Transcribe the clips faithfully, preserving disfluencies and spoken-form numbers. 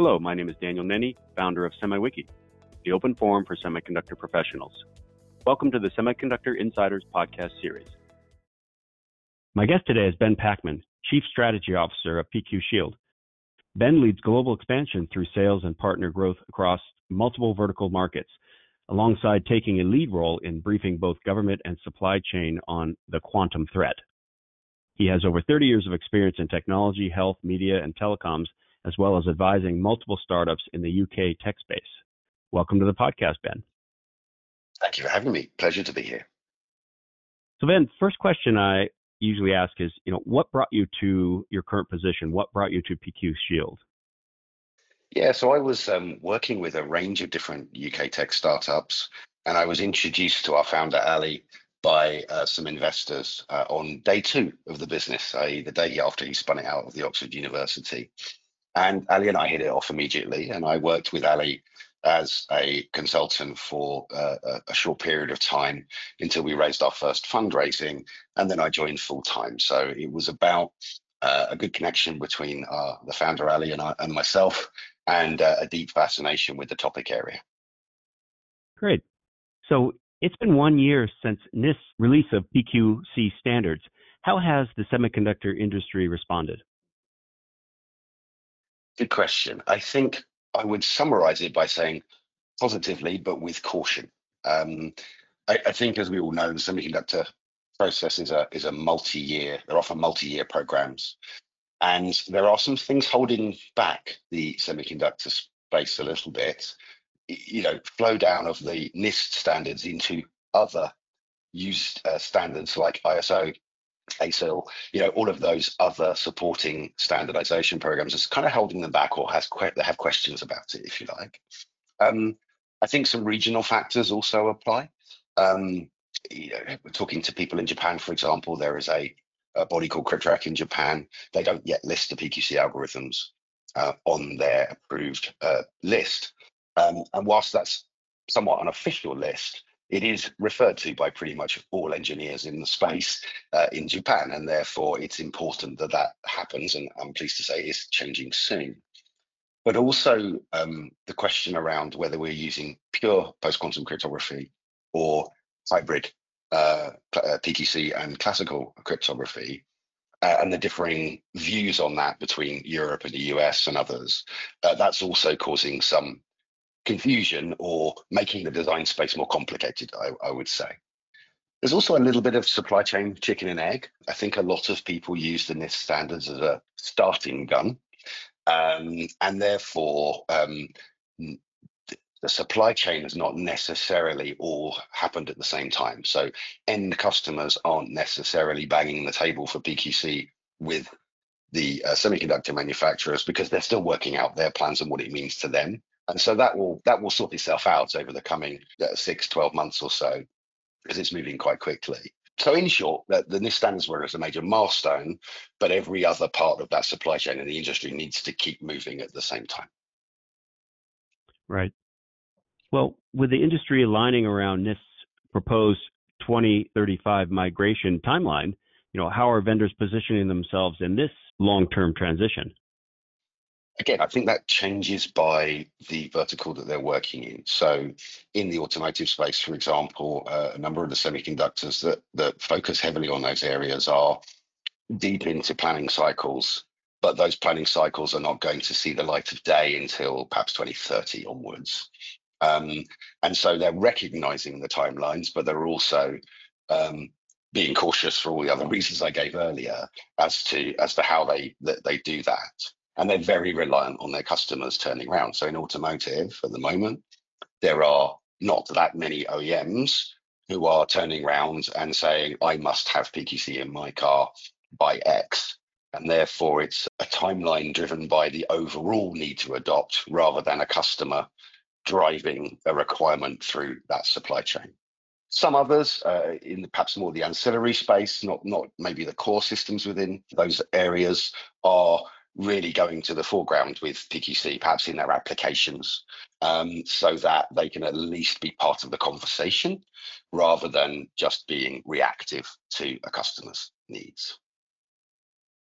Hello, my name is Daniel Nenny, founder of SemiWiki, the open forum for semiconductor professionals. Welcome to the Semiconductor Insiders podcast series. My guest today is Ben Packman, Chief Strategy Officer of P Q Shield. Ben leads global expansion through sales and partner growth across multiple vertical markets, alongside taking a lead role in briefing both government and supply chain on the quantum threat. He has over thirty years of experience in technology, health, media, and telecoms, as well as advising multiple startups in the U K tech space. Welcome to the podcast, Ben. Thank you for having me. Pleasure to be here. So Ben, first question I usually ask is, you know, what brought you to your current position? What brought you to P Q Shield? Yeah, so I was um, working with a range of different U K tech startups, and I was introduced to our founder, Ali, by uh, some investors uh, on day two of the business, that is the day after he spun it out of the Oxford University. And Ali and I hit it off immediately, and I worked with Ali as a consultant for uh, a, a short period of time until we raised our first fundraising, and then I joined full time. So it was about uh, a good connection between uh, the founder Ali and, I, and myself, and uh, a deep fascination with the topic area. Great. So it's been one year since NIST's release of P Q C standards. How has the semiconductor industry responded? Good question. I think I would summarize it by saying positively, but with caution. Um, I, I think, as we all know, the semiconductor process is a is a multi-year. They're often multi-year programs, and there are some things holding back the semiconductor space a little bit. You know, flow down of the NIST standards into other used uh, standards like I S O, A S I L, you know, all of those other supporting standardization programs is kind of holding them back, or has que- they have questions about it, if you like. Um, I think some regional factors also apply. Um, you know, we're talking to people in Japan, for example. There is a, a body called Cryptrack in Japan. They don't yet list the P Q C algorithms uh, on their approved uh, list. Um, and whilst that's somewhat an official list, it is referred to by pretty much all engineers in the space uh, in Japan, and therefore it's important that that happens, and I'm pleased to say it's changing soon. But also um, the question around whether we're using pure post-quantum cryptography or hybrid uh, P Q C and classical cryptography, uh, and the differing views on that between Europe and the U S and others, uh, that's also causing some confusion or making the design space more complicated, I, I would say. There's also a little bit of supply chain chicken and egg. I think a lot of people use the NIST standards as a starting gun, um, and therefore um, the supply chain has not necessarily all happened at the same time. So end customers aren't necessarily banging the table for P Q C with the uh, semiconductor manufacturers, because they're still working out their plans and what it means to them. And so that will that will sort itself out over the coming uh, six, twelve months or so, because it's moving quite quickly. So in short, the, the NIST standards were as a major milestone, but every other part of that supply chain in the industry needs to keep moving at the same time. Right. Well, with the industry aligning around NIST's proposed twenty thirty-five migration timeline, you know, how are vendors positioning themselves in this long-term transition? Again, I think that changes by the vertical that they're working in. So in the automotive space, for example, uh, a number of the semiconductors that, that focus heavily on those areas are deep into planning cycles, but those planning cycles are not going to see the light of day until perhaps twenty thirty onwards. Um, and so they're recognizing the timelines, but they're also um, being cautious for all the other reasons I gave earlier as to as to how they that they do that. And they're very reliant on their customers turning around. So in automotive at the moment, there are not that many O E Ms who are turning around and saying, I must have P Q C in my car by X. And therefore, it's a timeline driven by the overall need to adopt rather than a customer driving a requirement through that supply chain. Some others, uh, in perhaps more the ancillary space, not not maybe the core systems within those areas, are really going to the foreground with P Q C, perhaps in their applications, um, so that they can at least be part of the conversation rather than just being reactive to a customer's needs.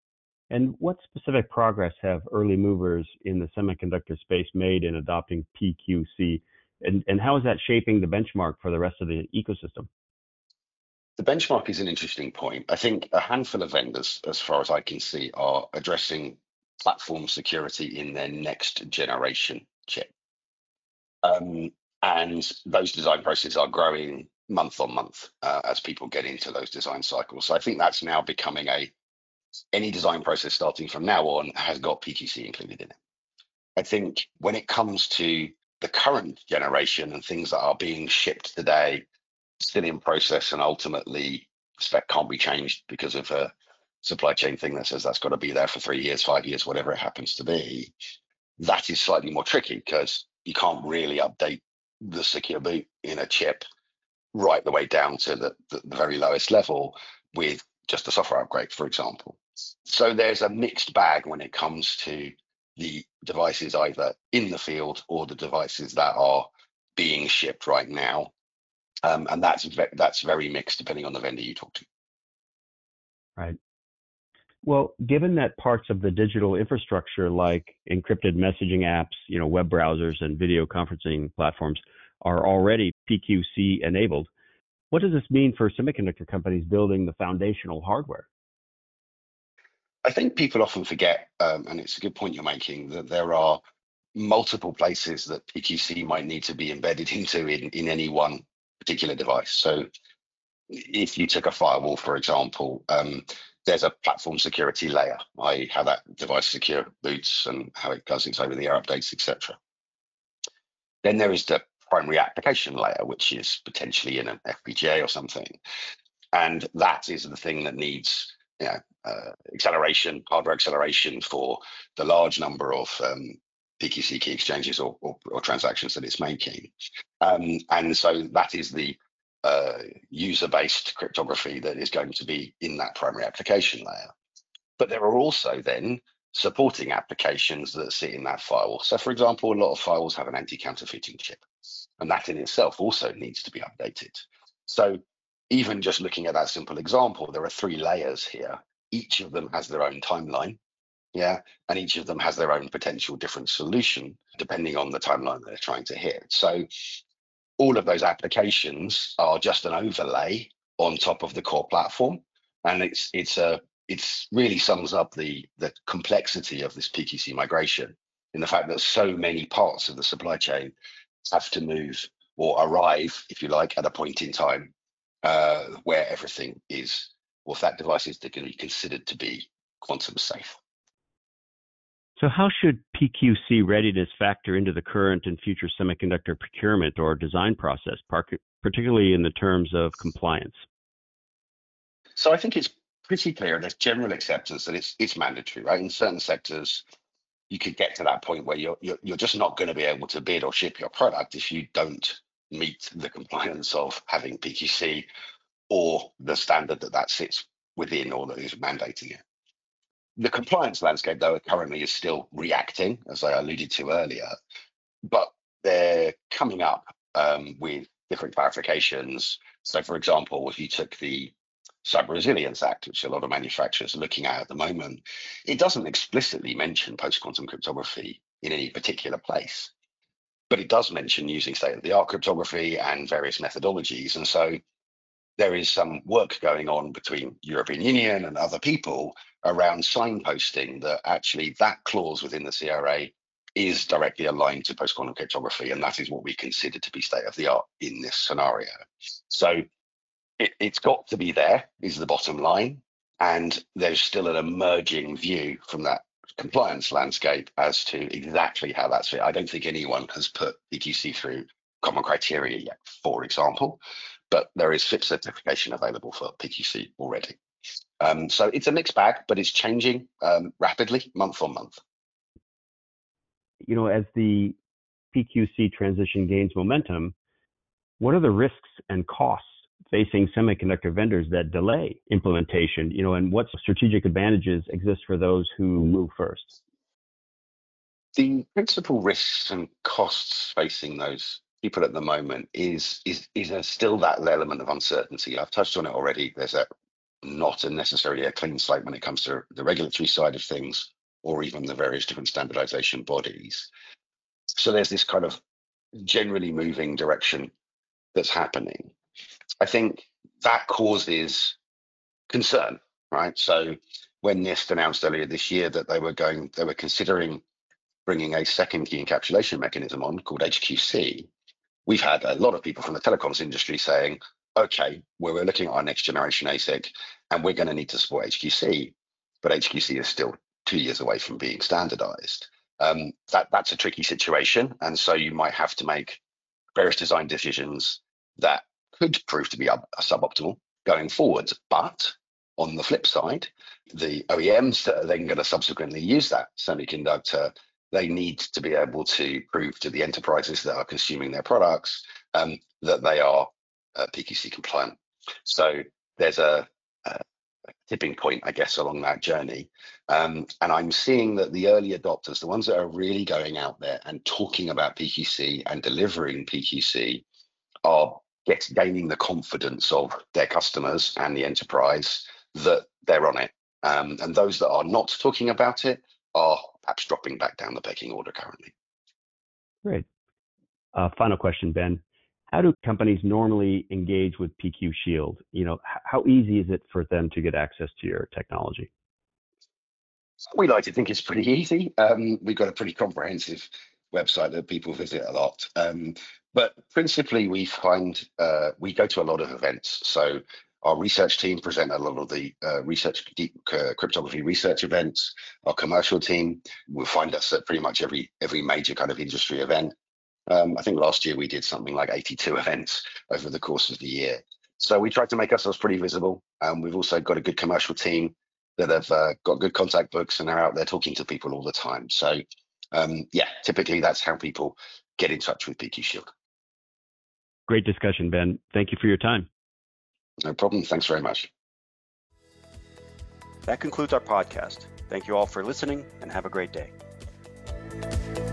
And what specific progress have early movers in the semiconductor space made in adopting P Q C? And, and how is that shaping the benchmark for the rest of the ecosystem? The benchmark is an interesting point. I think a handful of vendors, as far as I can see, are addressing platform security in their next generation chip. Um, and those design processes are growing month on month uh, as people get into those design cycles. So I think that's now becoming a any design process starting from now on has got P Q C included in it. I think when it comes to the current generation and things that are being shipped today, still in process and ultimately spec can't be changed because of a supply chain thing that says that's got to be there for three years, five years, whatever it happens to be, that is slightly more tricky because you can't really update the secure boot in a chip right the way down to the, the, the very lowest level with just a software upgrade, for example. So there's a mixed bag when it comes to the devices either in the field or the devices that are being shipped right now. Um, and that's ve- that's very mixed depending on the vendor you talk to. Right. Well, given that parts of the digital infrastructure like encrypted messaging apps, you know, web browsers and video conferencing platforms are already P Q C enabled, what does this mean for semiconductor companies building the foundational hardware? I think people often forget, um, and it's a good point you're making, that there are multiple places that P Q C might need to be embedded into in, in any one particular device. So if you took a firewall, for example, um, there's a platform security layer, that is how that device secure boots and how it does its over-the-air updates, et cetera. Then there is the primary application layer, which is potentially in an F P G A or something. And that is the thing that needs you know, uh, acceleration, hardware acceleration for the large number of um, P Q C key exchanges or, or, or transactions that it's making. Um, and so that is the uh, user-based cryptography that is going to be in that primary application layer. But there are also then supporting applications that sit in that firewall. So for example, a lot of firewalls have an anti-counterfeiting chip, and that in itself also needs to be updated. So even just looking at that simple example, there are three layers here. Each of them has their own timeline, yeah, and each of them has their own potential different solution depending on the timeline they're trying to hit. So all of those applications are just an overlay on top of the core platform, and it's it's a it's really sums up the the complexity of this P Q C migration in the fact that so many parts of the supply chain have to move or arrive, if you like, at a point in time uh, where everything is, or if that device is going to be considered to be quantum safe. So how should P Q C readiness factor into the current and future semiconductor procurement or design process, particularly in the terms of compliance? So I think it's pretty clear there's general acceptance that it's it's mandatory, right? In certain sectors, you could get to that point where you're you're, you're just not going to be able to bid or ship your product if you don't meet the compliance of having P Q C or the standard that that sits within or that is mandating it. The compliance landscape, though, currently is still reacting, as I alluded to earlier, but they're coming up um, with different clarifications. So, for example, if you took the Cyber Resilience Act, which a lot of manufacturers are looking at at the moment, it doesn't explicitly mention post-quantum cryptography in any particular place, but it does mention using state-of-the-art cryptography and various methodologies. And so there is some work going on between European Union and other people around signposting that actually that clause within the C R A is directly aligned to post-quantum cryptography, and that is what we consider to be state-of-the-art in this scenario. So it, it's got to be there, is the bottom line, and there's still an emerging view from that compliance landscape as to exactly how that's fit. I don't think anyone has put P Q C through common criteria yet, for example, but there is F I P certification available for P Q C already. Um, so it's a mixed bag, but it's changing um, rapidly, month on month. You know, as the P Q C transition gains momentum, what are the risks and costs facing semiconductor vendors that delay implementation? You know, and what strategic advantages exist for those who move first? The principal risks and costs facing those people at the moment is is is a still that element of uncertainty. I've touched on it already. There's a not a necessarily a clean slate when it comes to the regulatory side of things, or even the various different standardization bodies. So there's this kind of generally moving direction that's happening. I think that causes concern, right? So when NIST announced earlier this year that they were going, they were considering bringing a second key encapsulation mechanism on called H Q C, we've had a lot of people from the telecoms industry saying, okay, well, we're looking at our next generation A S I C and we're going to need to support H Q C, but H Q C is still two years away from being standardized. Um, that, that's a tricky situation. And so you might have to make various design decisions that could prove to be a, a suboptimal going forward. But on the flip side, the O E Ms that are then going to subsequently use that semiconductor, they need to be able to prove to the enterprises that are consuming their products um, that they are uh, P Q C compliant. So there's a, a tipping point, I guess, along that journey. Um, and I'm seeing that the early adopters, the ones that are really going out there and talking about P Q C and delivering P Q C, are get, gaining the confidence of their customers and the enterprise that they're on it. Um, and those that are not talking about it are perhaps dropping back down the pecking order currently. Great. Uh, final question, Ben. How do companies normally engage with P Q Shield? You know, h- how easy is it for them to get access to your technology? We like to think it's pretty easy. Um, we've got a pretty comprehensive website that people visit a lot. Um, but principally, we find uh, we go to a lot of events. So our research team present a lot of the uh, research deep uh, cryptography research events. Our commercial team will find us at pretty much every every major kind of industry event. Um, I think last year we did something like eighty-two events over the course of the year. So we try to make ourselves pretty visible. Um, we've also got a good commercial team that have uh, got good contact books and are out there talking to people all the time. So um, yeah, typically that's how people get in touch with P Q Shield. Great discussion, Ben. Thank you for your time. No problem. Thanks very much. That concludes our podcast. Thank you all for listening and have a great day.